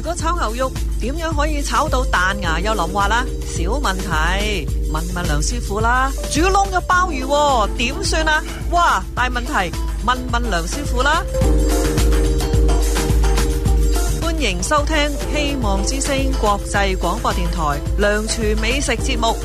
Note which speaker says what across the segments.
Speaker 1: 果炒牛肉點樣可以炒到彈牙又腍滑啦？小問題，問問梁師傅啦。煮燶咗鮑魚點算啊？哇，大問題，問問梁師傅啦。歡迎收聽希望之聲國際廣播電台梁廚美食節目。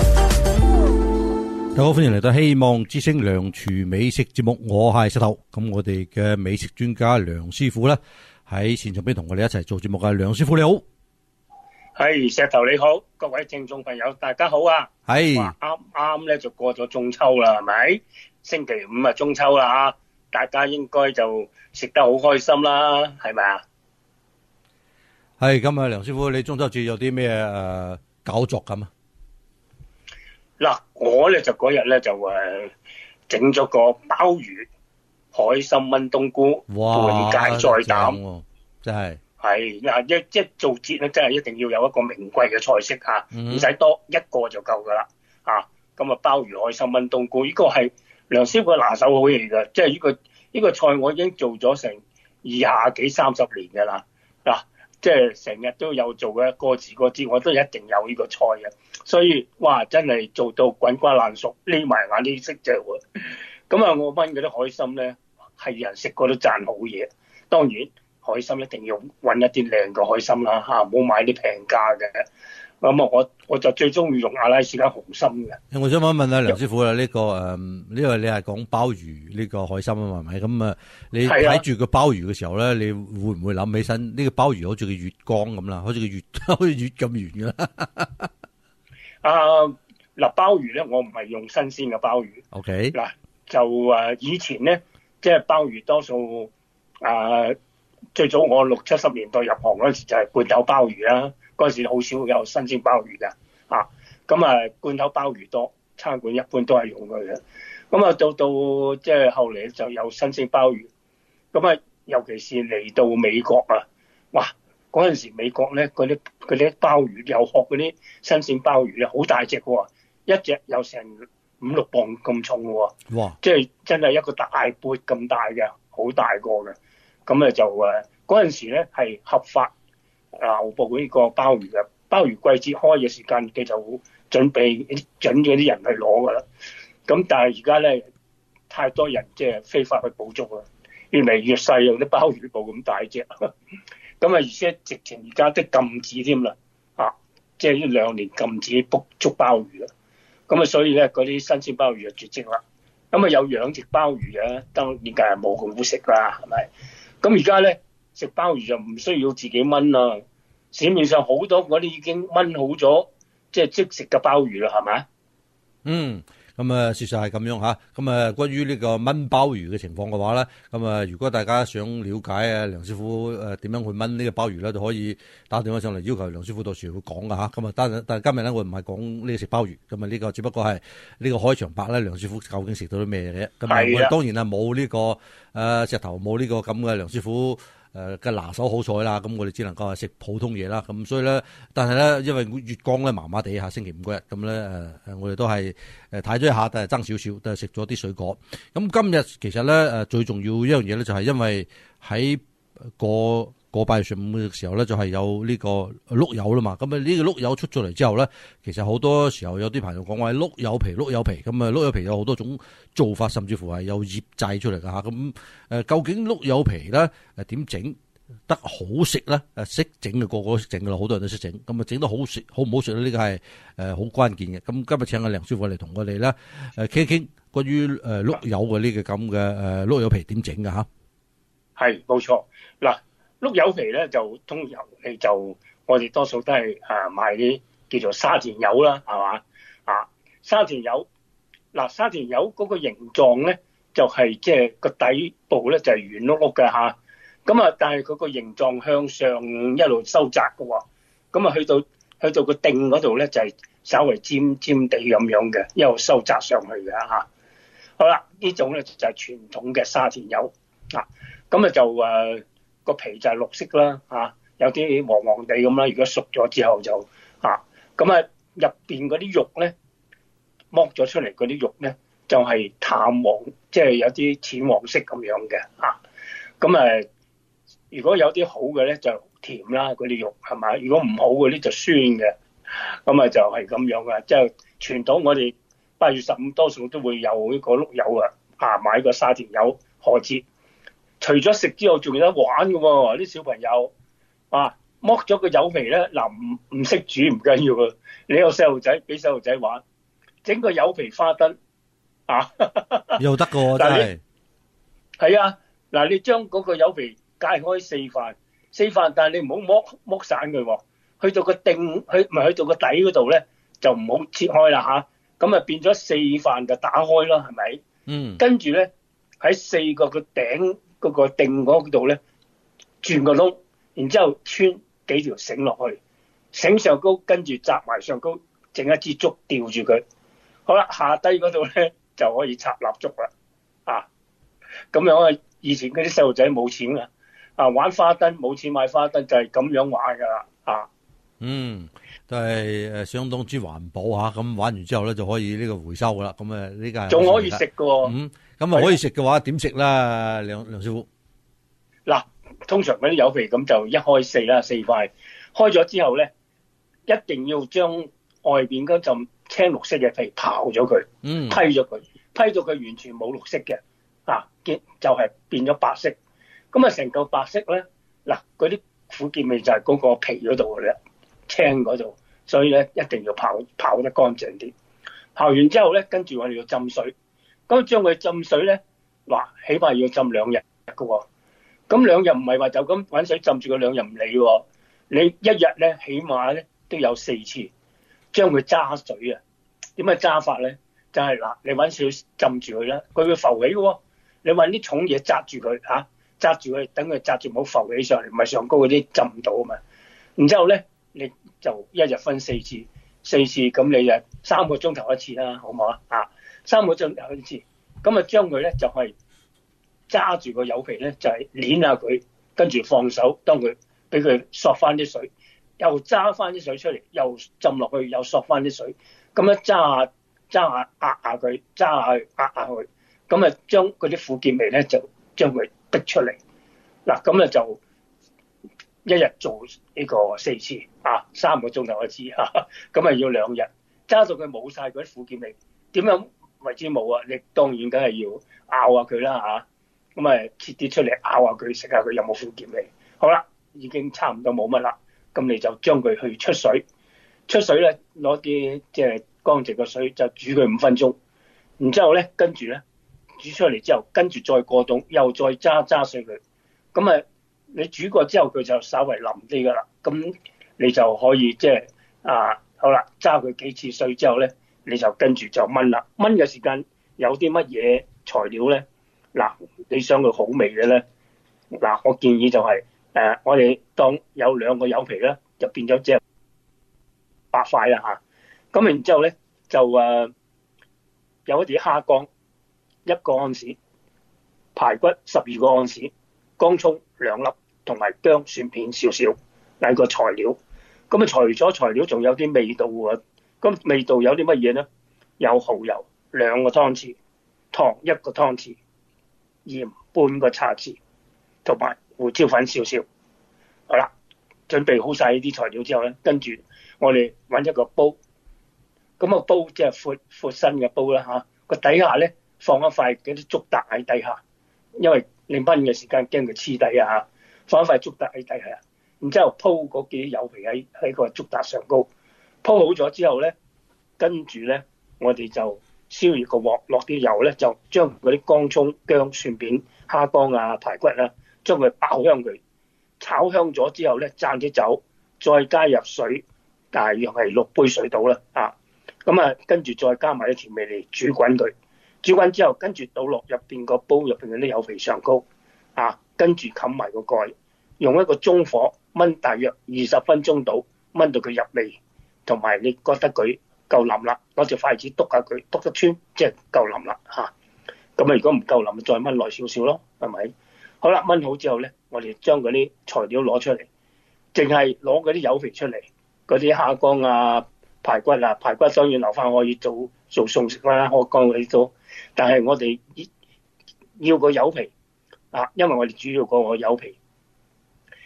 Speaker 2: 大家好，歡迎嚟到希望之聲梁廚美食節目，我係石頭。咁我哋嘅美食專家梁師傅咧喺線上邊同我哋一齊做節目嘅。梁師傅你好。
Speaker 3: 係石頭你好，各位聽眾朋友大家好啊。
Speaker 2: 係
Speaker 3: 啱咧就過咗中秋啦，係咪？星期五啊中秋啦吓，大家應該就食得好開心啦，係咪啊？
Speaker 2: 係咁啊，梁師傅你中秋節有啲咩搞作咁啊？
Speaker 3: 嗱，我咧就嗰日咧就整咗個鮑魚海參炆冬菇半芥菜膽，
Speaker 2: 真係
Speaker 3: 係嗱一做節咧，真係一定要有一個名貴嘅菜式吓，唔使多，一個就夠噶啦吓。咁啊，鮑魚海參炆冬菇呢個係梁師傅拿手好嘢嚟噶，即係呢個菜我已經做咗成20幾30年噶啦嗱。即係成日都有做嘅，過時過節我都一定有呢個菜嘅，所以哇真係做到滾瓜爛熟，匿埋眼呢識啫喎。咁啊，我炆嗰啲海參咧，係人食過都讚好嘢。當然海參一定要揾一啲靚嘅海參啦嚇，唔好買啲平價嘅。咁啊，我就最中意用阿拉斯加紅參嘅。
Speaker 2: 我想問下梁師傅啦，呢個因為你係講鮑魚呢個海參啊嘛，係咪？咁啊，你睇住個鮑魚嘅時候咧，你會唔會諗起身呢個鮑魚好似個月光咁啦，好似個月咁圓嘅啦？
Speaker 3: 嗱，鮑魚咧，我唔係用新鮮嘅鮑魚。
Speaker 2: OK。嗱，
Speaker 3: 就以前咧，即係鮑魚多數最早我60、70年代入行嗰陣時就係罐頭鮑魚啦。嗰陣時好少有新鮮鮑魚㗎，咁啊罐頭鮑魚多，餐館一般都係用佢嘅。咁啊到即係後嚟就有新鮮鮑魚，咁啊尤其是嚟到美國啊，哇！嗰陣時美國咧嗰啲鮑魚有殼嗰啲新鮮鮑魚咧好大隻喎，一隻有成5、6磅咁重喎，哇！即係真係一個大缽咁大嘅，好大個嘅。咁就嗰陣時咧係合法流捕呢個鮑魚嘅，鮑魚季節開嘅時間，佢就準咗啲人去攞噶啦。咁但係而家咧太多人即係非法去捕捉啦，越嚟越細，有啲鮑魚捕咁大隻。咁啊，而且直情而家都禁止添啦，即係呢2年禁止捕捉鮑魚啦。咁啊，所以咧嗰啲新鮮鮑魚就絕跡啦。咁啊，有養殖鮑魚嘅，當然梗係冇咁好食啦，係咪？咁而家咧食鮑魚就唔需要自己炆啦，市面上好多嗰啲已經炆好咗，即係即食嘅鮑魚啦，係咪？
Speaker 2: 咁啊，事實係咁樣吓。咁啊，關於呢個炆鮑魚嘅情況嘅話咧，咁啊，如果大家想了解啊梁師傅點樣去炆呢個鮑魚咧，就可以打電話上嚟要求梁師傅到時會講噶吓。咁啊，但係今日咧我唔係講呢個食鮑魚，咁啊呢個只不過係呢個海腸白咧，梁師傅究竟食到啲咩嘅？咁啊，我哋當然係冇呢個石頭冇呢個咁嘅梁師傅嘅拿手好菜啦，咁我哋只能夠係食普通嘢啦。咁所以咧，但係咧，因為月光咧麻麻地下星期五嗰日，咁咧我哋都係睇咗一下，但係爭少少，都係食咗啲水果。咁今日其實咧最重要一樣嘢咧，就係因為喺個拜上午嘅時候咧，就係有呢個碌柚啦嘛。咁啊呢個碌柚出咗嚟之後咧，其實好多時候有啲朋友講話碌柚皮，咁啊碌柚皮有好多種做法，甚至乎係有醃製出嚟噶吓。咁究竟碌柚皮咧點整得好食咧？識整嘅個個都識整噶啦，好多人都識整。咁啊整得好食好唔好食咧？呢個係好關鍵嘅。咁今日請阿梁師傅嚟同我哋咧傾一傾關於碌柚嘅呢個咁嘅碌柚皮點整噶吓。
Speaker 3: 係冇錯嗱。碌柚皮咧就通常你就我哋多數都係買啲叫做沙田柚啦，係嘛沙田柚嗱，沙田柚嗰個形狀咧就係即係個底部咧就係圓碌碌嘅嚇，咁啊但係佢個形狀向上一路收窄嘅喎，咁啊去到個頂嗰度咧就係稍微尖尖地咁樣嘅，一路收窄上去嘅嚇。好啦，呢種咧就係傳統嘅沙田柚咁啊就個皮就係綠色啦，有啲黃黃地咁啦。如果熟咗之後就咁入邊嗰啲肉咧，剝咗出嚟嗰啲肉咧就係淡黃，即係有啲淺黃色咁樣嘅咁如果有啲好嘅咧就甜啦，嗰啲肉係咪？如果唔好嗰啲就酸嘅，咁啊就係咁樣噶。即係傳統我哋8月15多數都會有呢個碌柚買個沙田柚賀節。除咗食之後，仲有得玩嘅喎，啲小朋友剝咗個柚皮咧，嗱唔識煮唔緊要啊，你有細路仔俾細路仔玩，整個柚皮花燈
Speaker 2: 又得嘅真係。
Speaker 3: 係啊，嗱你將嗰個柚皮解開四瓣，但係你唔好剝散佢喎，去到個去到個底嗰度咧就唔好切開啦咁啊變咗4瓣就打開啦，係咪？跟住咧喺4個頂嗰個頂嗰度咧轉個窿，然之後穿幾條繩落去，繩上高跟住紮埋上高，整一支竹吊住佢。好啦，下低嗰度咧就可以插蠟燭啦。咁樣以前嗰啲細路仔冇錢玩花燈冇錢買花燈就係咁樣玩噶啦。
Speaker 2: 都係相當之環保咁玩完之後咧就可以呢個回收噶啦。咁呢個
Speaker 3: 仲可以食噶喎。
Speaker 2: 咁可以食嘅話點食啦？梁師傅。
Speaker 3: 嗱，通常嗰啲柚皮咁就一開4塊，開咗之後咧，一定要將外邊嗰陣青綠色嘅皮刨咗佢，批咗佢，批到佢完全冇綠色嘅，就係變咗白色。咁成嚿白色咧，嗱嗰啲苦澀味就係嗰個皮嗰度嘅咧，青嗰度，所以咧一定要刨得乾淨啲。刨完之後咧，跟住我哋要浸水，咁將佢浸水咧，起碼要浸2日嘅喎。咁2日唔係話就咁揾水浸住佢2日唔理喎，你1日咧起碼咧都有4次將佢揸水啊。點樣揸法咧？就係你揾水浸住佢啦，佢會浮起嘅喎。你揾啲重嘢揸住佢揸住佢，等佢揸住冇浮起上嚟，唔係上高嗰啲浸唔到啊嘛。然之後咧，你就1日分4次咁你就3個鐘頭一次啦，好唔好3個鐘頭一次，咁將佢咧就係揸住個柚皮咧，就係捏下佢，跟住放手，當佢俾佢索翻啲水，又揸翻啲水出嚟，又浸落去，又索翻啲水，咁樣揸下壓下佢，揸下壓下佢，咁將嗰啲苦澀味咧就將佢逼出嚟。咁就一日做呢個4次3個鐘頭一次咁要2日，揸到佢冇晒嗰啲苦澀味。點樣為之冇啊？你當然梗係要咬下佢啦咁切啲出嚟咬下佢，食下佢有冇苦澀味。好啦，已經差唔多冇乜啦，咁你就將佢去出水咧，攞啲即係乾淨嘅水就煮佢5分鐘，然之後咧跟住咧煮出嚟之後，跟住再過冬，又再揸碎佢。咁你煮過之後佢就稍微腍啲噶啦，咁你就可以即係好啦，揸佢幾次水之後咧，你就跟住就燜啦。燜嘅時間有啲乜嘢材料咧？你想佢好味嘅咧，我建議就係我哋當有2個柚皮咧，就變咗只8塊啦咁然之後咧就有一啲蝦乾1個安士，排骨12個安士，乾葱2粒，同埋薑蒜片少少，係個材料。咁除咗材料，仲有啲味道喎。咁味道有啲乜嘢咧？有蠔油2個湯匙，糖1個湯匙，鹽半個茶匙，同埋胡椒粉少少。好啦，準備好晒呢啲材料之後咧，跟住我哋揾一個煲，咁個煲即係闊身嘅煲啦個底下咧放一塊嗰啲竹笪喺底下，因為你燜嘅時間驚佢黐底放一塊竹笪喺底下，然之後鋪嗰幾啲柚皮喺個竹笪上高，鋪好咗之後咧，跟住咧我哋就燒熱個鑊，落啲油咧，就將嗰啲乾葱、薑、蒜片、蝦乾排骨將佢爆香佢，炒香咗之後咧，灒啲酒，再加入水，大約係6杯水到啦咁跟住再加埋啲調味嚟煮滾佢，煮滾之後跟住倒落入邊個煲入邊嗰啲柚皮上高跟住冚埋個蓋，用一個中火燜大約20分鐘到，燜到佢入味，同埋你覺得佢夠腍啦，攞隻筷子篤下佢，篤得穿，即係夠腍啦咁如果唔夠腍，再燜耐少少咯，係咪？好啦，燜好之後咧，我哋將嗰啲材料攞出嚟，淨係攞嗰啲柚皮出嚟，嗰啲蝦乾排骨排骨當然留翻可以做餸食啦，蝦乾嗰啲都，但係我哋要個柚皮因為我哋主要個柚皮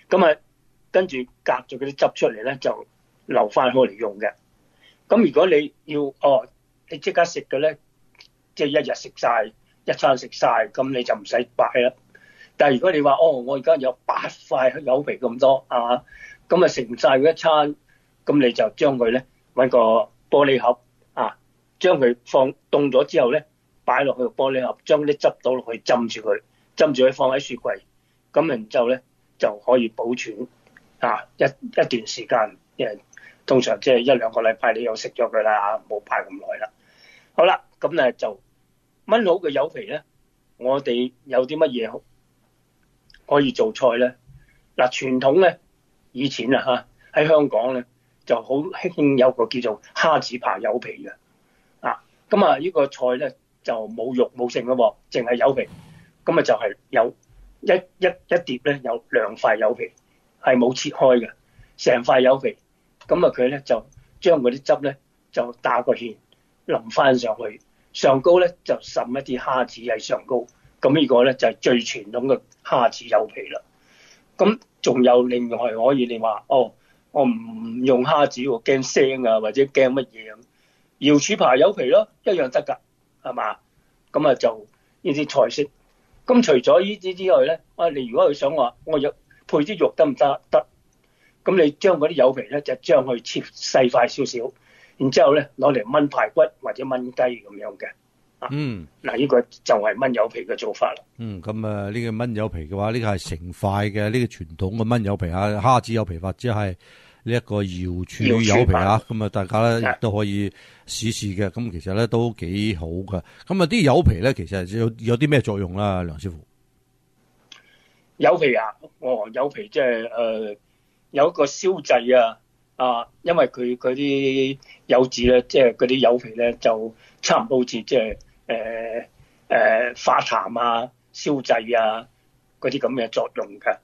Speaker 3: 咁啊跟住隔咗嗰啲汁出嚟咧，就留翻開嚟用嘅。咁如果你要你即刻食嘅咧，即係一日食晒，一餐食晒，咁你就唔使擺啦。但係如果你話我而家有8塊柚皮咁多啊，咁啊食唔晒嗰一餐，咁你就將佢咧揾個玻璃盒啊，將佢放凍咗之後咧，擺落去個玻璃盒，將啲汁倒落去浸住佢放喺雪櫃，咁然之後咧就可以保存一段時間，通常即係1-2個禮拜你又食咗佢啦，冇擺咁耐啦。好啦，咁咧就炆好嘅柚皮咧，我哋有啲乜嘢可以做菜咧？嗱，傳統咧以前喺香港咧就好興有個叫做蝦子扒柚皮嘅，咁呢個菜咧就冇肉冇剩咯，淨係柚皮，咁就係有一碟咧有2塊柚皮，係冇切開嘅，成塊柚皮，咁佢咧就將嗰啲汁咧就打個芡淋翻上去，上高咧就滲一啲蝦子喺上高，咁呢個咧就係最傳統嘅蝦子柚皮啦。咁仲有另外可以你話我唔用蝦子喎，驚腥啊或者驚乜嘢咁，瑤柱扒柚皮咯，一樣得㗎，係嘛？咁就呢啲菜式。咁除咗呢啲之外咧，你如果佢想話我有配啲肉得唔得？得。咁你將嗰啲柚皮咧就將佢切細塊少少，然之後咧攞嚟炆排骨或者炆雞咁樣嘅。呢個就係炆柚皮嘅做法啦。
Speaker 2: 咁呢個炆柚皮嘅話，呢個係成塊嘅呢個傳統嘅炆柚皮蝦子柚皮或者係呢一個瑤柱柚皮咁大家咧亦都可以試試嘅。咁其實咧都幾好噶。咁啲柚皮咧其實有啲咩作用啦，梁師傅？
Speaker 3: 柚皮柚皮即係有一個消滯因為佢啲柚子咧，即係嗰啲柚皮咧就差唔多好似即係化痰消滯嗰啲咁嘅作用㗎。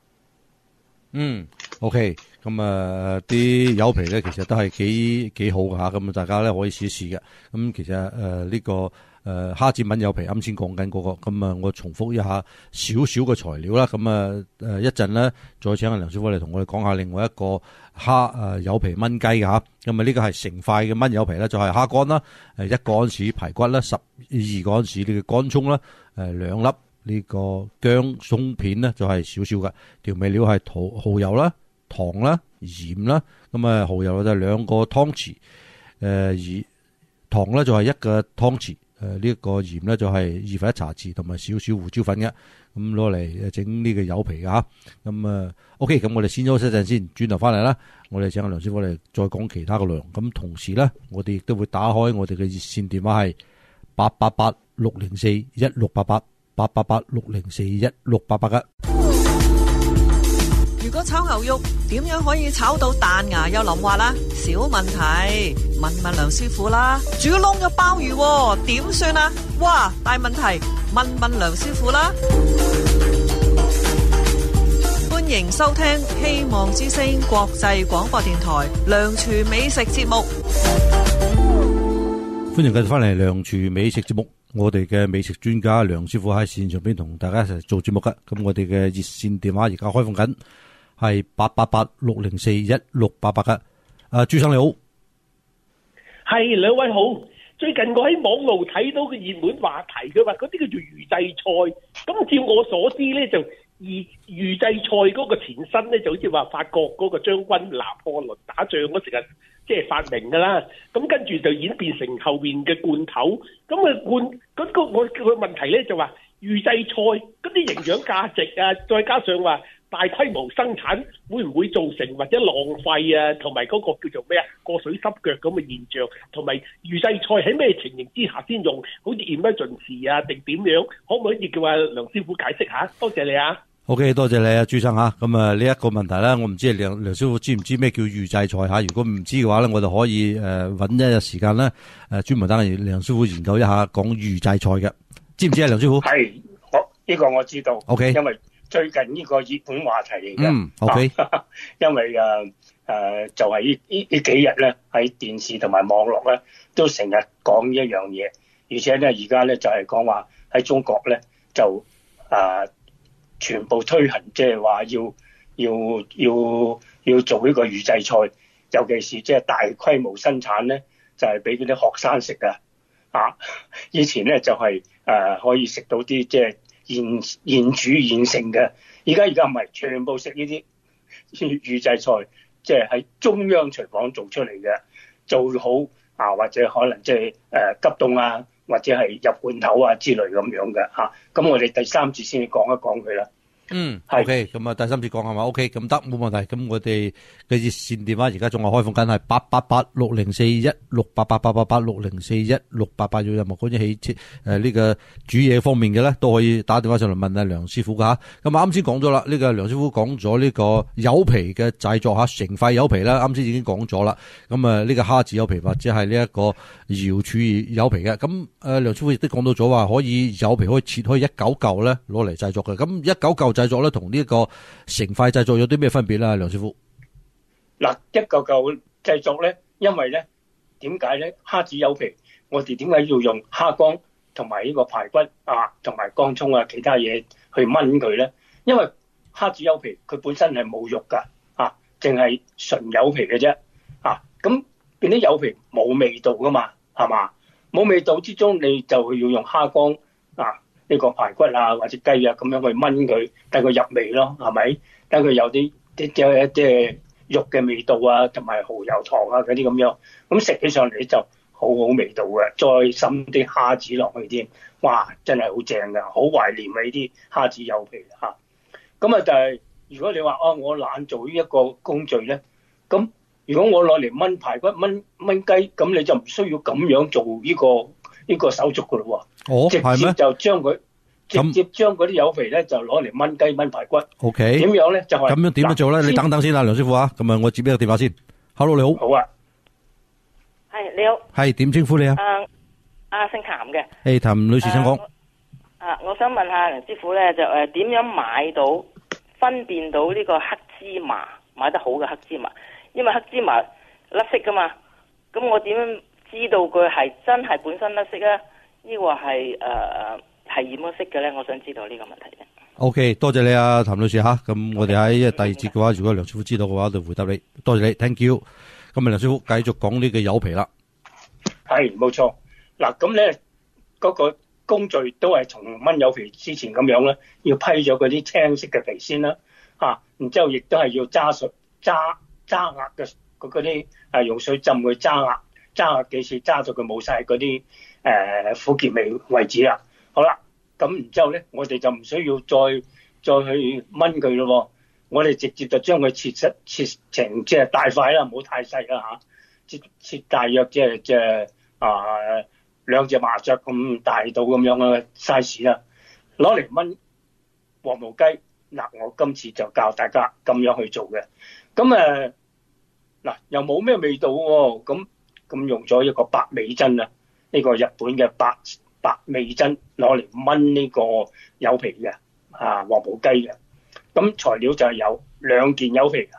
Speaker 2: OK， 咁啲柚皮咧其實都係幾好㗎吓，咁大家咧可以試一試嘅。咁其實呢個蝦子炆柚皮啱先講緊嗰個，咁我重複一下少少嘅材料啦。咁一陣咧再請阿梁師傅嚟同我哋講下另外一個柚皮炆雞㗎吓。咁呢個係成塊嘅炆柚皮咧，就係蝦乾啦，1個安士排骨啦，12個安士呢個乾葱啦，2粒呢個薑鬆片咧就係少少嘅，調味料係蠔油啦、糖啦、鹽啦，咁蠔油就係2個湯匙，而糖咧就係1個湯匙，呢個鹽咧就係2分1茶匙，同埋少少胡椒粉嘅，咁攞嚟整呢個柚皮嘅吓。咁OK， 咁我哋先休息一陣先，轉頭翻嚟啦，我哋請阿梁師傅嚟再講其他嘅內容。咁同時咧，我哋亦都會打開我哋嘅熱線電話係888-604-1688。888-604-1688嘅。
Speaker 1: 如果炒牛肉點樣可以炒到彈牙又淋滑啦？小問題，問梁師傅啦。煮窿嘅鮑魚點算啊？哇，大問題，問梁師傅啦。歡迎收聽希望之聲國際廣播電台梁廚美食節目。
Speaker 2: 歡迎繼續翻嚟梁廚美食節目。我哋嘅美食專家梁師傅喺線上邊同大家一齊做節目㗎。咁我哋嘅熱線電話而家開放緊，係888-604-1688嘅。朱生你好，
Speaker 4: 係兩位好。最近我喺網路睇到嘅熱門話題，佢話嗰啲叫做預製菜。咁照我所知咧，就預製菜嗰個前身咧，就好似話法國嗰個將軍拿破崙打仗嗰時啊，即係發明㗎啦，咁跟住就演變成後面嘅罐頭，咁我個問題咧就話預製菜嗰啲營養價值再加上話大規模生產，會唔會造成或者浪費同埋嗰個叫做咩過水濕腳咁嘅現象，同埋預製菜喺咩情形之下先用，好似 emergency 定點樣，可唔可以叫阿梁師傅解釋下？多謝你啊！
Speaker 2: OK， 多謝你朱生吓。咁呢一個問題咧，我唔知梁師傅知唔知咩叫預製菜吓？如果唔知嘅話咧，我就可以搵一日時間咧專門等梁師傅研究一下講預製菜嘅，知唔知啊？梁師傅
Speaker 3: 係，呢個我知道。OK， 因為最近呢個熱門話題嚟嘅。
Speaker 2: OK，
Speaker 3: 因為就係呢幾日咧喺電視同埋網絡咧都成日講呢一樣嘢，而且咧而家咧就係講話喺中國咧就全部推行，即係話要要做呢個預製菜，尤其是即係大規模生產咧，就係俾嗰啲學生食㗎。以前咧就係、可以食到啲即係現煮現成嘅，而家唔係，全部食呢啲預製菜，即係喺中央廚房做出嚟嘅，做好或者可能即係急凍啊，或者係入罐頭啊之類咁樣嘅嚇。咁我哋第三節先講一講佢啦。
Speaker 2: OK， 咁啊，第三節講係嘛 ？OK， 咁得冇問題。咁我哋嘅熱線電話而家仲係開放緊，係888-6041-688，888-6041-688。有任何關於汽呢個煮嘢方面嘅咧，都可以打電話上嚟問阿梁師傅噶吓。咁啱先講咗啦，呢個梁師傅講咗呢個柚皮嘅製作吓，成塊柚皮啦，啱先已經講咗啦。咁啊，呢個蝦子柚皮或者係呢一個瑤柱柚皮嘅。咁梁師傅亦都講到咗話，可以柚皮可以切開一嚿嚿咧，攞嚟製作嘅。咁一嚿嚿製作咧，同呢一個成塊製作有啲咩分別啦？梁師傅，
Speaker 3: 嗱，一嚿嚿製作咧，因為咧點解咧？蝦子柚皮，我哋點解要用蝦乾同埋呢個排骨同埋乾葱啊，其他嘢去炆佢咧？因為蝦子柚皮佢本身係冇肉㗎，淨係純柚皮嘅啫，咁變啲柚皮冇味道㗎嘛，係嘛？冇味道之中，你就要用蝦乾呢個排骨啊或者雞啊咁樣去炆佢，等佢入味咯，係咪？等佢有啲即係肉嘅味道啊，同埋蠔油糖啊嗰啲咁樣，咁食起上嚟就好好味道嘅。再滲啲蝦子落去添，哇！真係好正㗎，好懷念呢啲蝦子柚皮嚇。咁就係如果你話我懶做呢一個工序咧，咁如果我攞嚟炆排骨、炆雞，咁你就唔需要咁樣做呢個手續㗎咯喎。直接就將佢直接將嗰啲柚皮咧就攞嚟炆雞、炆排骨。
Speaker 2: OK，
Speaker 3: 點樣咧？就係
Speaker 2: 咁樣點樣做咧？你等等先啊，梁師傅啊。咁啊，我接呢個電話先。Hello， 你好。
Speaker 3: 好啊。
Speaker 5: 係你好。
Speaker 2: 係點稱呼你啊？
Speaker 5: 姓譚嘅。
Speaker 2: 譚女士請講。
Speaker 5: 我想問下梁師傅咧，就點樣買到分辨到呢個黑芝麻買得好嘅黑芝麻？因為黑芝麻甩色噶嘛，咁我點樣知道佢係真係本身甩色啊？呢個係染咗色嘅咧？我想知道呢個問題啫。
Speaker 2: OK， 多謝你啊，譚女士吓。咁我哋喺第二節嘅話，如果梁師傅知道嘅話，就回答你。多謝你 ，thank you。咁啊，梁師傅繼續講呢個柚皮啦。
Speaker 3: 係冇錯。嗱，咁咧嗰個工序都係從炆柚皮之前咁樣啦，要批咗嗰啲青色嘅皮先啦，然之後亦都係要揸壓嘅嗰啲用水浸佢揸壓幾次，揸到佢冇晒嗰啲苦澀味為止啦。好啦，咁然之後咧，我哋就唔需要再去炆佢咯。我哋直接就將佢切成即係大塊啦，唔好太細啦嚇。切大約即係兩隻麻雀咁大到咁樣嘅 size 啦，攞嚟炆黃毛雞。嗱，我今次就教大家咁樣去做嘅。咁又冇咩味道喎。咁用咗一個白味噌啊，呢個日本嘅白味噌攞嚟炆呢個柚皮嘅黃毛雞嘅。咁材料就係有2件柚皮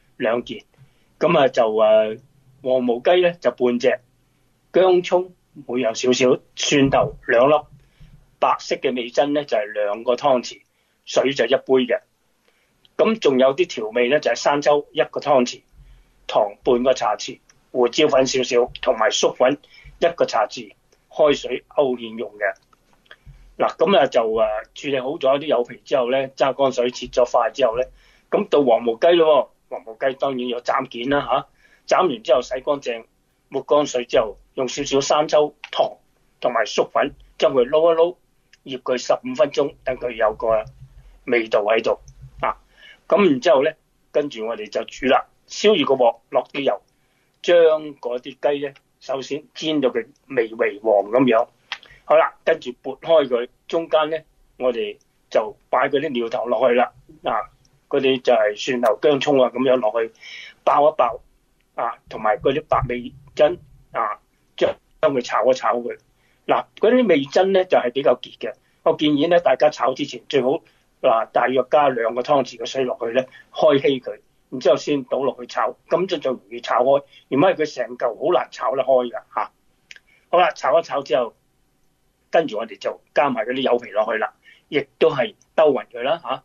Speaker 3: 2件。咁就黃毛雞咧就半隻，薑葱會有少少，蒜頭2粒，白色嘅味噌咧就係2個湯匙，水就1杯嘅。咁仲有啲調味咧就係生抽1個湯匙，糖半個茶匙，胡椒粉少少，同埋粟粉1個茶匙，開水勾芡用嘅。嗱，咁就處理好咗啲柚皮之後咧，揸乾水切咗塊之後咧，咁到黃毛雞咯。黃毛雞當然要斬件啦嚇，斬完之後洗乾淨，抹乾水之後，用少少生抽、糖同埋粟粉將佢撈一撈，醃佢15分鐘，等佢有個味道喺度咁然之後咧，跟住我哋就煮啦，燒熱個鑊，落啲油，將嗰啲雞咧首先煎到佢微黃咁樣。好啦，跟住撥開佢，中間咧我哋就擺嗰啲料頭落去啦。嗰啲就係蒜頭、薑葱咁樣落去爆一爆同埋嗰啲白味噌將佢炒一炒佢。嗱，嗰啲味噌咧就係比較結嘅，我建議咧大家炒之前最好大約加2個湯匙嘅水落去咧，開稀佢，然之後先倒落去炒，咁就容易炒開。如果係佢成嚿好難炒得開㗎嚇。好啦，炒一炒之後，跟住我哋就加埋嗰啲柚皮落去啦，亦都係兜勻佢啦嚇。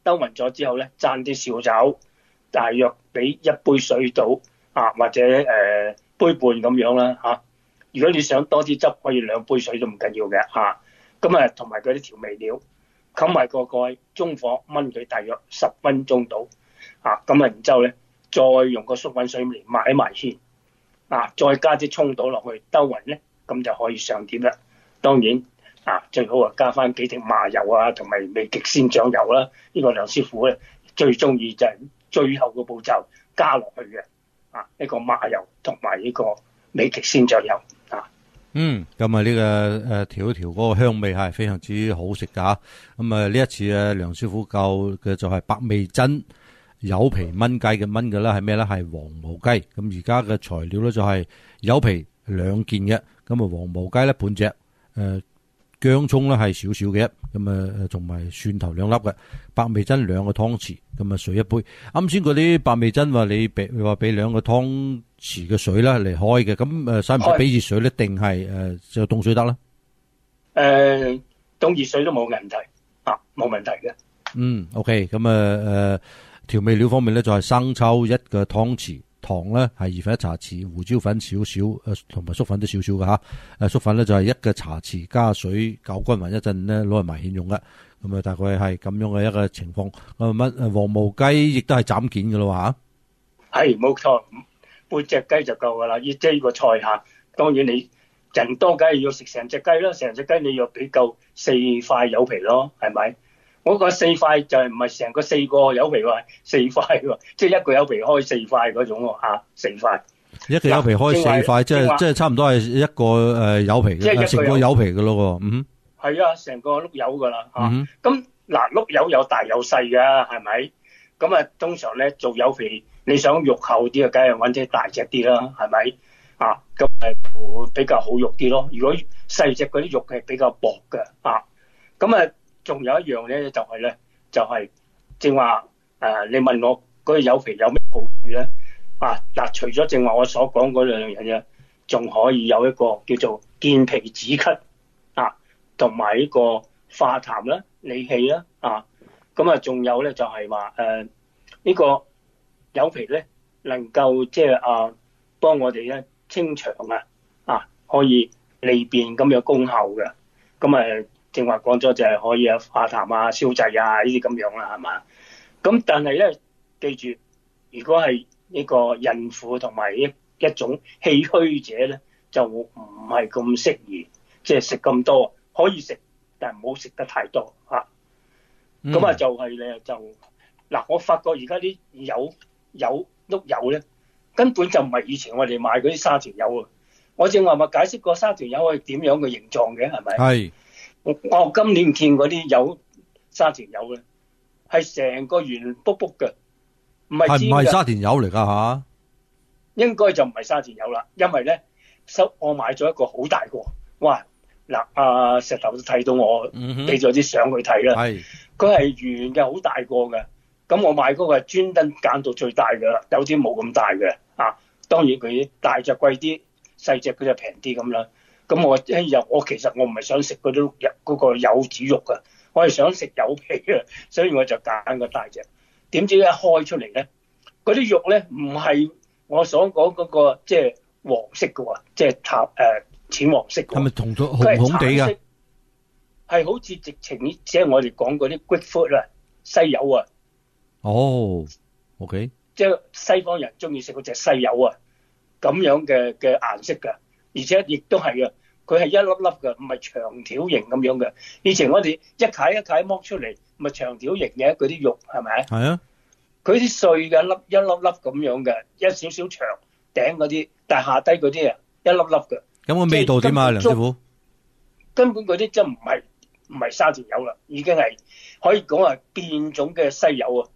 Speaker 3: 兜勻咗之後咧，爭啲紹酒，大約俾一杯水到或者杯半咁樣啦嚇。如果你想多啲汁，可以2杯水都唔緊要嘅嚇。咁同埋嗰啲調味料，冚埋個蓋，中火燜佢大約10分鐘到咁然之後咧，再用個粟粉水嚟埋芡再加啲葱倒落去兜勻咧，咁就可以上碟啦。當然最好加翻幾滴麻油同埋味極鮮醬油啦。呢個梁師傅咧最中意就係最後個步驟加落去嘅呢個麻油同埋呢個味極鮮醬油
Speaker 2: 咁呢個調一調嗰個香味係非常之好食噶。咁呢一次梁師傅教嘅就係白味噌柚皮炆雞嘅炆嘅啦，係咩咧？係黃毛雞。咁而家嘅材料咧就係柚皮2件嘅，咁黃毛雞咧半隻，薑葱咧係少少嘅，咁同埋蒜頭2粒嘅，白味噌2個湯匙，咁水1杯。啱先嗰啲白味噌話你俾2個湯匙嘅水啦嚟開嘅，咁使唔使俾熱水咧？定係就凍水得啦？
Speaker 3: 凍熱水都冇問題冇問題嘅。
Speaker 2: OK， 咁調味料方面咧就係生抽1個湯匙，糖咧係2分1茶匙，胡椒粉少少，同埋粟粉都少少嘅吓。粟粉咧就係1個茶匙，加水攪均勻一陣咧，攞嚟埋芡用嘅。咁大概係咁樣嘅一個情況。黃毛雞亦都係斬件嘅咯吓。
Speaker 3: 係冇錯，半隻雞就夠噶啦。即係呢個菜當然你人多梗係要食成隻雞啦，成隻雞你要俾夠4塊柚皮咯，係咪？我講4塊就係唔係成個4個柚皮喎，4塊喎，即係1個柚皮開4塊嗰種喎4塊。
Speaker 2: 1個柚皮開4塊，即係差唔多係1個柚皮嘅，成個柚皮嘅咯喎。
Speaker 3: 係成個碌柚噶啦咁碌柚有大有細㗎，係咪？咁通常咧做柚皮，你想肉厚啲梗係揾啲大隻啲啦，係咪？咁會比較好肉啲咯。如果細隻嗰啲肉係比較薄嘅咁仲有一樣咧，就係正話你問我嗰個柚皮有咩好處咧？除咗正話我所講嗰兩樣嘢，仲可以有一個叫做健脾止咳同埋呢個化痰啦、理氣啦咁仲有咧就係話呢個柚皮咧能夠即係幫我哋咧清腸可以利便咁嘅功效嘅。咁正話講咗就係可以化痰消滯呢啲咁樣啦，係嘛？咁但係咧記住，如果係呢個孕婦同埋一種氣虛者咧，就唔係咁適宜，即係食咁多，可以食，但係唔好食得太多咁就係咧我發覺而家啲碌柚咧根本就唔係以前我哋買嗰啲沙田柚我正話解釋過沙田柚係點樣嘅形狀嘅，係咪？係。我今年見嗰啲沙田柚咧，係成個圓卜卜嘅，唔係尖嘅。係唔係沙田柚嚟㗎嚇？應該就唔係沙田柚啦，因為咧我買咗一個好大個，哇！石頭都睇到我俾咗啲相佢睇啦。係，佢係圓嘅，好大個嘅。咁我買嗰個係專登揀到最大嘅啦，有啲冇咁大嘅當然佢大隻貴啲，細隻佢就平啲咁啦。咁我其實我唔係想食嗰個柚子肉㗎，我係想食柚皮嘅，所以我就揀個大隻。點知一開出嚟咧，嗰啲肉咧唔係我所講嗰個即係黃色嘅喎，即係淺黃色嘅。係咪同咗紅紅地㗎？係好似直情即係我哋講嗰啲 grapefruit 西柚啊。哦 ，OK。即係西方人中意食嗰隻西柚咁樣嘅顏色㗎。而且亦都係佢係一粒粒嘅，唔係長條形咁樣嘅。以前我哋一塊一塊剝出嚟，咪長條形嘅嗰啲肉係咪？係啊，佢啲碎嘅一粒粒咁樣嘅，一少少長頂嗰啲，但係下低嗰啲一粒粒嘅。咁個味道點啊，梁師傅？根本嗰啲真唔係沙田柚啦，已經係可以講係變種嘅西柚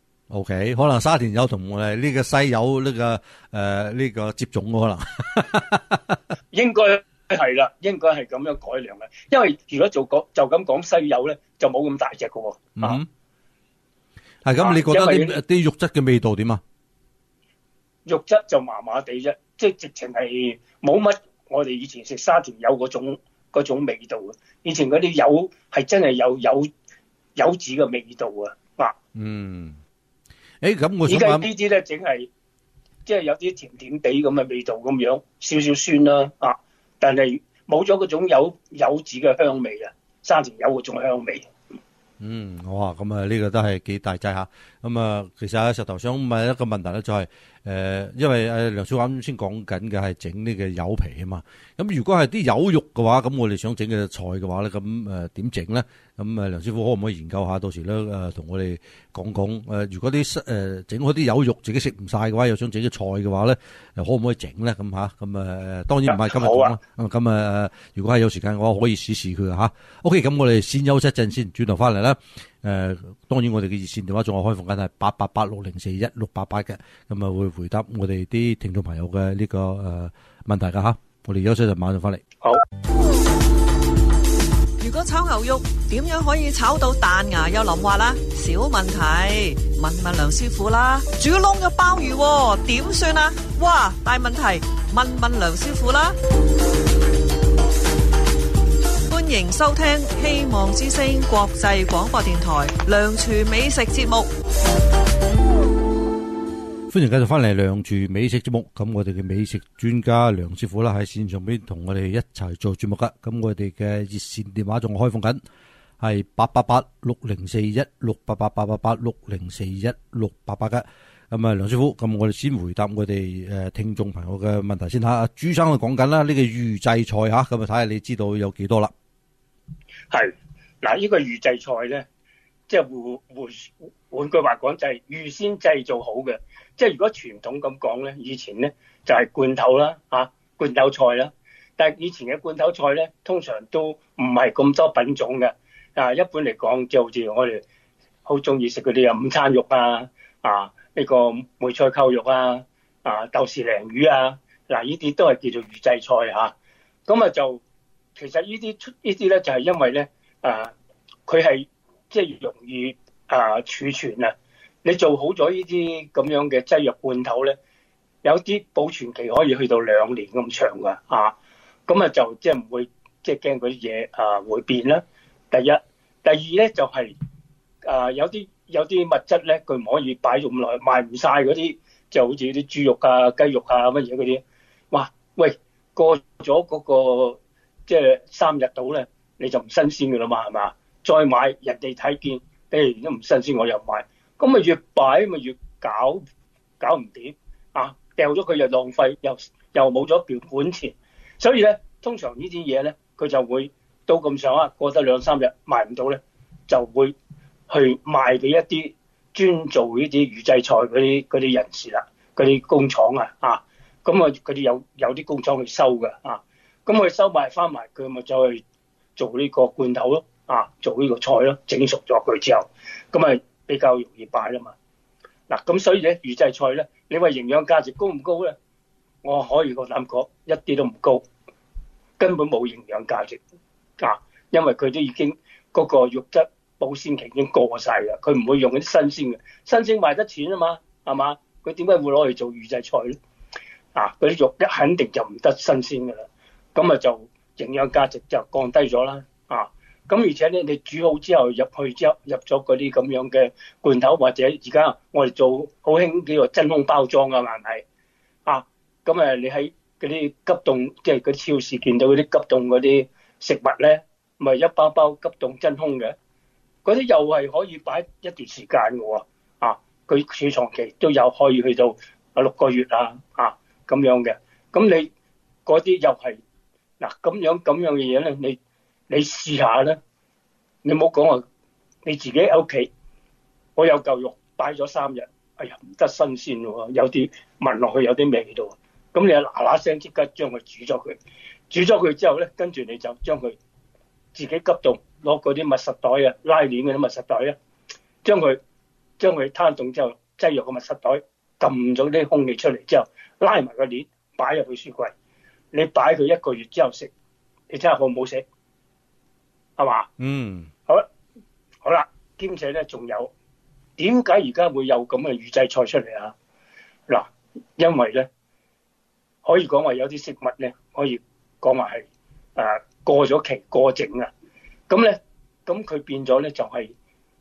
Speaker 3: OK， 可能沙田柚同呢個西柚呢個接種可能，應該係啦，應該係咁樣改良嘅。因為如果就咁講西柚咧，就冇咁大隻嘅喎。係咁，你覺得啲肉質嘅味道點啊？肉質就麻麻地啫，即係直情係冇乜我哋以前食沙田柚嗰種味道嘅。以前嗰啲柚係真係有柚子嘅味道啊！
Speaker 2: 咁我
Speaker 3: 而家
Speaker 2: 想問，
Speaker 3: 呢啲咧，整係即係有啲甜甜地咁嘅味道咁樣，少少酸啦但係冇咗嗰種柚子嘅香味啊，生田柚嗰種香味。
Speaker 2: 哇，咁啊呢個都係幾大劑嚇。咁啊，其實阿石頭想問一個問題咧，就係因為梁少啱先講緊嘅係整呢個柚皮啊嘛。咁如果係啲柚肉嘅話，咁我哋想整嘅菜嘅話咧，咁點整咧？咁梁師傅可唔可以研究下？到時咧同我哋講講如果啲整嗰啲柚肉自己食唔晒嘅話，又想整啲菜嘅話咧，可唔可以整咧？咁嚇咁當然唔係今日講啦。咁如果係有時間嘅話，可以試試佢嚇。OK， 咁我哋先休息一陣先，轉頭翻嚟啦。當然我哋嘅熱線電話仲係開放緊，係88860416888嘅，咁啊會回答我哋啲聽眾朋友嘅呢個問題噶吓。我哋休息就馬上翻嚟。
Speaker 3: 好。
Speaker 1: 如果炒牛肉點樣可以炒到彈牙又腍滑啦？小問題，問梁師傅啦。煮窿嘅鮑魚點算啊？哇，大問題，問梁師傅啦。歡迎收聽希望之聲國際廣播電台梁廚美食節目。
Speaker 2: 歡迎繼續翻嚟梁廚美食節目。咁我哋嘅美食專家梁師傅啦喺線上邊同我哋一齊做節目噶。咁我哋嘅熱線電話仲開放緊，係888604168888860416888嘅。咁啊，梁師傅，咁我哋先回答我哋聽眾朋友嘅問題先吓。阿朱生就講緊啦，呢個預製菜吓，咁啊睇下你知道有幾多啦。
Speaker 3: 係嗱，呢個預製菜咧，即係換句話講就係預先製造好嘅。即係如果傳統咁講咧，以前咧就係罐頭啦罐頭菜啦。但係以前嘅罐頭菜咧，通常都唔係咁多品種嘅。一般嚟講，就好似我哋好中意食嗰啲午餐肉呢個梅菜扣肉豆豉鯪魚嗱呢啲都係叫做預製菜嚇。咁就其實呢啲咧就係因為咧佢係即係容易儲存啊。你做好咗呢啲咁樣嘅劑藥罐頭咧，有啲保存期可以去到2年咁長噶咁就即係唔會即係驚嗰啲嘢會變啦。第一，第二咧就係有啲物質咧，佢唔可以擺咁耐，賣唔晒嗰啲，就好似啲豬肉雞肉乜嘢嗰啲。哇，喂，過咗嗰個即係3日到咧，你就唔新鮮噶啦嘛，係嘛？再買人哋睇見，都唔新鮮，我又買。咁咪越擺咪越搞唔掂掉咗佢又浪費，又冇咗本錢。所以咧，通常呢啲嘢咧，佢就會到咁上下，過得2-3日賣唔到咧，就會去賣俾一啲專做呢啲預製菜嗰啲人士啦，嗰啲工廠咁佢哋有啲工廠去收㗎咁佢收埋翻埋，佢咪再去做呢個罐頭咯做呢個菜咯，整熟咗佢之後，咁咪比較容易擺啦嘛。嗱，咁所以咧預製菜咧，你話營養價值高唔高咧？我可以個諗講，一啲都唔高，根本冇營養價值因為佢都已經嗰個肉質保鮮期已經過晒啦，佢唔會用嗰啲新鮮嘅，新鮮賣得錢啊嘛，係嘛？佢點解會攞嚟做預製菜咧？嗰啲肉一肯定就唔得新鮮噶啦，咁就營養價值就降低咗啦咁而且咧，你煮好之後入咗嗰啲咁樣嘅罐頭，或者而家我哋做好興叫做真空包裝係咪咁你喺嗰啲急凍，即係嗰啲超市見到嗰啲急凍嗰啲食物咧，咪一包包急凍真空嘅，嗰啲又係可以擺一段時間嘅喎佢儲藏期都有可以去到6個月咁樣嘅。咁你嗰啲又係嗱咁樣嘅嘢咧，你試下咧，你唔好講話你自己喺屋企，我有嚿肉擺咗3日，哎呀唔得新鮮喎，有啲聞落去有啲味道，咁你嗱聲即刻將佢煮咗佢之後咧，跟住你就將佢自己急凍，攞嗰啲密實袋拉鏈嗰啲密實袋將佢攤凍之後，擠入個密實袋，撳咗啲空氣出嚟之後，拉埋個鏈擺入去雪櫃，你擺佢1個月之後食，你真係好唔好食？係嘛？好啦，兼且咧仲有，點解而家會有咁嘅預製菜出嚟嗱，因為咧可以講話有啲食物咧可以講話係過咗期過整咁咧，咁佢變咗咧就係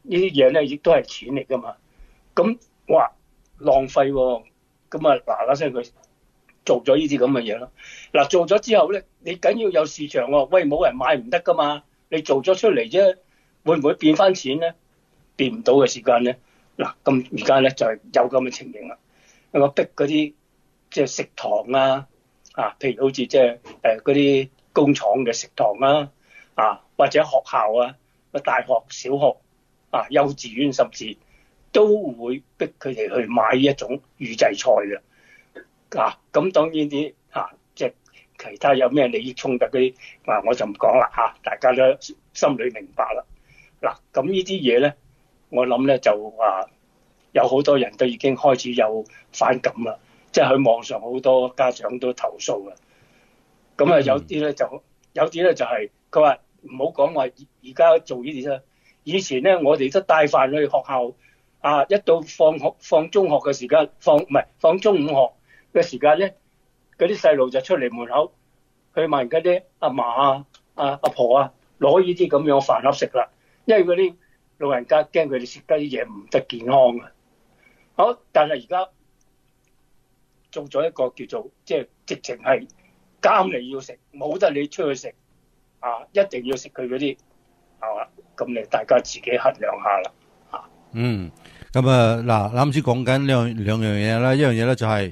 Speaker 3: 呢啲嘢咧亦都係錢嚟噶嘛。咁哇浪費喎，咁啊嗱聲佢做咗呢啲咁嘅嘢咯。嗱做咗之後咧，你緊要有市場喎，喂冇人買唔得噶嘛。你做咗出嚟啫，會唔會變翻錢咧？變唔到嘅時間咧，嗱咁而家咧就係有咁嘅情形啦。我逼嗰啲即係食堂啊，譬如好似即係嗰啲工廠嘅食堂啊，或者學校啊，大學、小學幼稚園甚至都會逼佢哋去買呢一種預製菜嘅。咁當然啲即係其他有咩利益衝突嗰啲我就唔講啦大家都心裏明白啦。嗱咁呢啲嘢咧，我諗咧就有好多人都已經開始有反感啦，即係喺網上好多家長都投訴啦。咁有啲咧就係佢話唔好講話而家做呢啲啦。以前咧我哋都帶飯去學校一到放中學嘅時間，放中午學嘅時間咧，嗰啲細路就出嚟門口去問嗰啲阿嫲阿婆攞呢啲咁樣飯盒食啦，因為嗰啲老人家驚佢哋食得啲嘢唔得健康啊。好，但係而家做咗一個叫做即係直情係監你要食，冇得你出去食一定要食佢嗰啲係嘛？咁你大家自己衡量下啦。
Speaker 2: 咁嗱，啱先講緊兩樣嘢啦，一樣嘢咧就係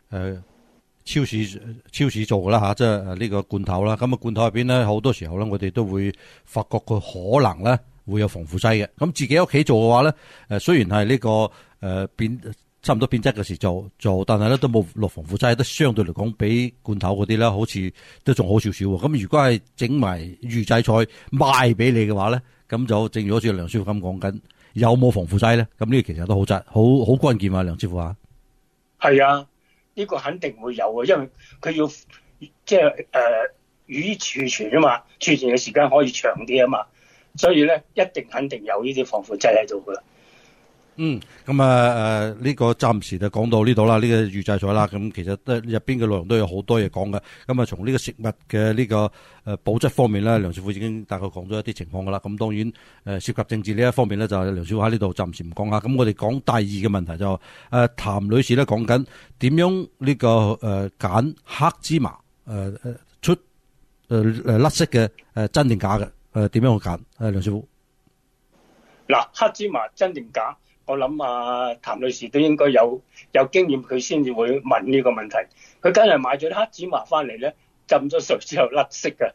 Speaker 2: 超市做噶啦即係呢個罐頭啦。咁罐頭入邊咧好多時候咧，我哋都會發覺佢可能咧會有防腐劑嘅。咁自己屋企做嘅話咧，雖然係呢個差唔多變質嘅時做，但係咧都冇落防腐劑，都相對嚟講比罐頭嗰啲咧好似都仲好少少。咁如果係整埋預製菜賣俾你嘅話咧，咁就正如好似梁師傅咁講緊，有冇防腐劑咧？咁呢個其實都好好關鍵啊，梁師傅
Speaker 3: 係呢個肯定會有嘅，因為佢要即係予以儲存啊嘛，儲存嘅時間可以長啲啊嘛，所以咧一定肯定有呢啲防腐劑喺度噶。
Speaker 2: 咁呢個暫時就講到呢度啦，呢個預製菜啦。咁其實都入邊嘅內容都有好多嘢講嘅。咁從呢個食物嘅呢個保質方面咧，梁師傅已經大概講咗一啲情況噶啦。咁當然涉及政治呢一方面咧，就梁師傅喺呢度暫時唔講下。咁我哋講第二嘅問題就譚女士咧講緊點樣呢個揀黑芝麻出甩色嘅真定假嘅點樣去揀梁師傅？
Speaker 3: 嗱，黑芝麻真定假？我諗譚女士都應該有經驗，佢先至會問呢個問題。佢梗係買咗啲黑芝麻翻嚟咧，浸咗水之後甩色嘅。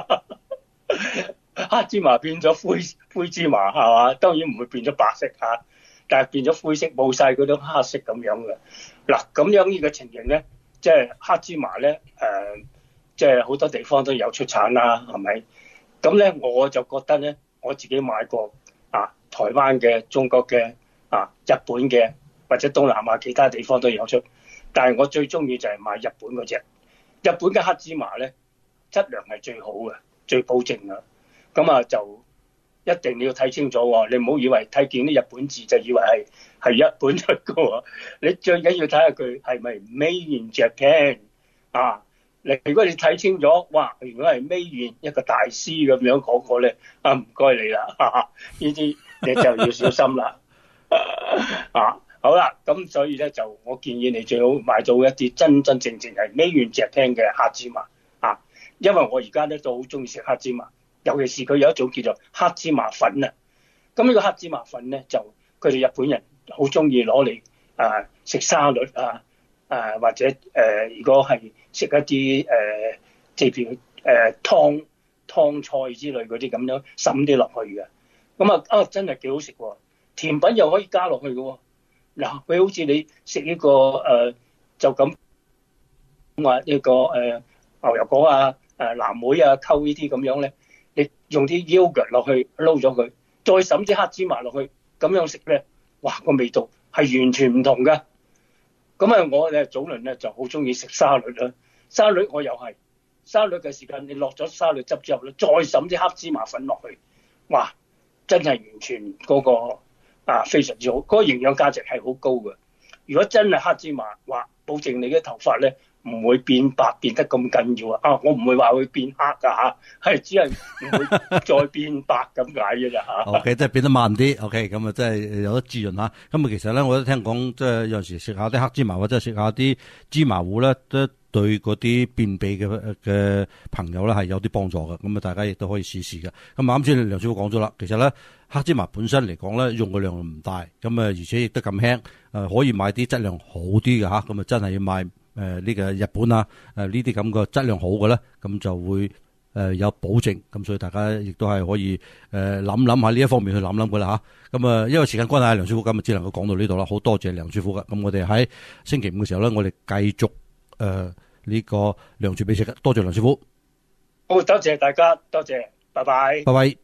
Speaker 3: 黑芝麻變咗灰芝麻係嘛？當然唔會變咗白色但係變咗灰色，冇晒嗰種黑色咁樣嘅。嗱，咁樣呢個情形咧，即係黑芝麻咧，即係好多地方都有出產啦，係咪？咁咧我就覺得咧，我自己買過台灣嘅、中國嘅。日本嘅或者東南亞其他地方都有出，但係我最中意就係買日本嗰隻。日本嘅黑芝麻咧，質量係最好嘅，最保證嘅。咁就一定你要睇清楚喎，你唔好以為睇見啲日本字就以為係日本出嘅喎。你最緊要睇下佢係咪 Made in Japan 如果你睇清楚，哇！如果係 Made in 一個大師咁樣講過咧，唔該你啦，呢啲你就要小心啦。好啦，咁所以咧就我建議你最好買到一啲真正係 Made in Japan嘅黑芝麻因為我而家咧都好中意食黑芝麻，尤其是佢有一種叫做黑芝麻粉咁呢個黑芝麻粉咧就佢哋日本人好中意攞嚟食沙律或者如果係食一啲譬如湯菜之類嗰啲咁樣滲啲落去嘅，咁真係幾好食喎。甜品又可以加落去嘅喎，嗱，佢好似你食呢個就咁話呢個牛油果藍莓溝呢啲咁樣咧，你用啲 yogurt 落去撈咗佢，再滲啲黑芝麻落去，咁樣食咧，哇個味道係完全唔同嘅。咁我咧早輪咧就好中意食沙律啦，沙律我又係沙律嘅時間，你落咗沙律汁之後咧，再滲啲黑芝麻粉落去，哇，真係完全嗰個非常之好，嗰個營養價值係好高嘅。如果真係黑芝麻，哇，保證你嘅頭髮咧唔會變白變得咁緊要啊！我唔會話會變黑㗎嚇，係只係唔會再變白咁解嘅咋嚇。
Speaker 2: OK， 即係變得慢啲。OK， 咁啊，即係有得滋潤嚇。咁啊，其實咧，我都聽講，即係有陣時食下啲黑芝麻或者食下啲芝麻糊咧，都對嗰啲便秘嘅朋友咧係有啲幫助嘅。咁啊，大家亦都可以試試嘅。咁啊，啱先梁師傅講咗啦，其實咧黑芝麻本身嚟講咧，用嘅量唔大，咁啊，而且亦都咁輕，可以買啲質量好啲嘅嚇。咁啊，真係要買呢個日本啊，呢啲咁嘅質量好嘅咧，咁就會有保證。咁所以大家亦都係可以諗喺呢一方面去諗嘅啦嚇。咁啊，因為時間關係，梁師傅今日只能夠講到呢度啦。好多謝梁師傅嘅。咁我哋喺星期五嘅時候咧，我哋繼續呢個梁廚美食嘅。多謝梁師傅。
Speaker 3: 好，多謝大家，多謝，拜拜。
Speaker 2: 拜拜。